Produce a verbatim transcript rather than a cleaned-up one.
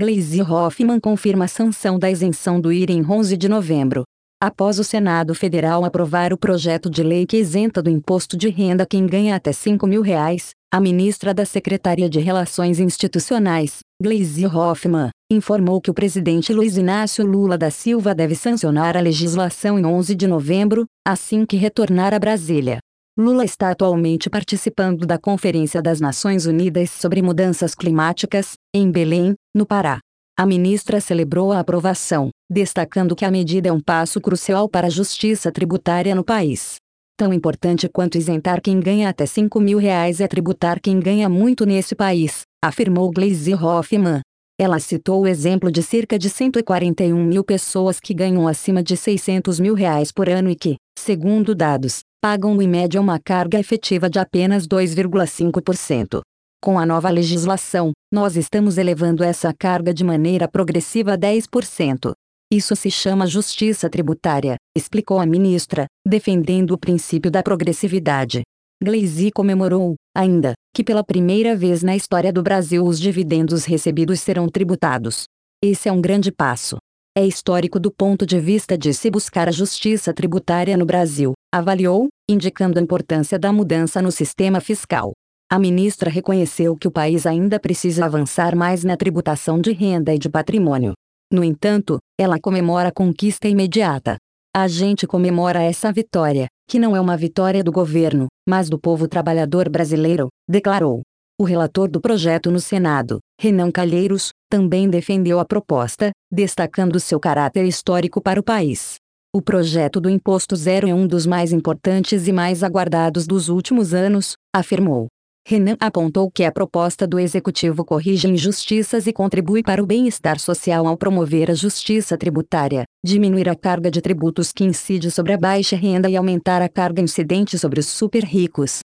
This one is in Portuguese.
Gleisi Hoffmann confirma a sanção da isenção do I R em onze de novembro. Após o Senado Federal aprovar o projeto de lei que isenta do imposto de renda quem ganha até cinco mil reais, a ministra da Secretaria de Relações Institucionais, Gleisi Hoffmann, informou que o presidente Luiz Inácio Lula da Silva deve sancionar a legislação em onze de novembro, assim que retornar a Brasília. Lula está atualmente participando da Conferência das Nações Unidas sobre Mudanças Climáticas, em Belém, no Pará. A ministra celebrou a aprovação, destacando que a medida é um passo crucial para a justiça tributária no país. Tão importante quanto isentar quem ganha até cinco mil reais é tributar quem ganha muito nesse país, afirmou Gleisi Hoffmann. Ela citou o exemplo de cerca de cento e quarenta e um mil pessoas que ganham acima de seiscentos mil reais por ano e que, segundo dados, pagam em média uma carga efetiva de apenas dois vírgula cinco por cento. Com a nova legislação, nós estamos elevando essa carga de maneira progressiva a dez por cento. Isso se chama justiça tributária, explicou a ministra, defendendo o princípio da progressividade. Gleisi comemorou, ainda, que pela primeira vez na história do Brasil os dividendos recebidos serão tributados. Esse é um grande passo. É histórico do ponto de vista de se buscar a justiça tributária no Brasil, avaliou, indicando a importância da mudança no sistema fiscal. A ministra reconheceu que o país ainda precisa avançar mais na tributação de renda e de patrimônio. No entanto, ela comemora a conquista imediata. A gente comemora essa vitória, que não é uma vitória do governo, mas do povo trabalhador brasileiro, declarou. O relator do projeto no Senado, Renan Calheiros, também defendeu a proposta, destacando seu caráter histórico para o país. O projeto do Imposto Zero é um dos mais importantes e mais aguardados dos últimos anos, afirmou. Renan apontou que a proposta do Executivo corrige injustiças e contribui para o bem-estar social ao promover a justiça tributária, diminuir a carga de tributos que incide sobre a baixa renda e aumentar a carga incidente sobre os super ricos.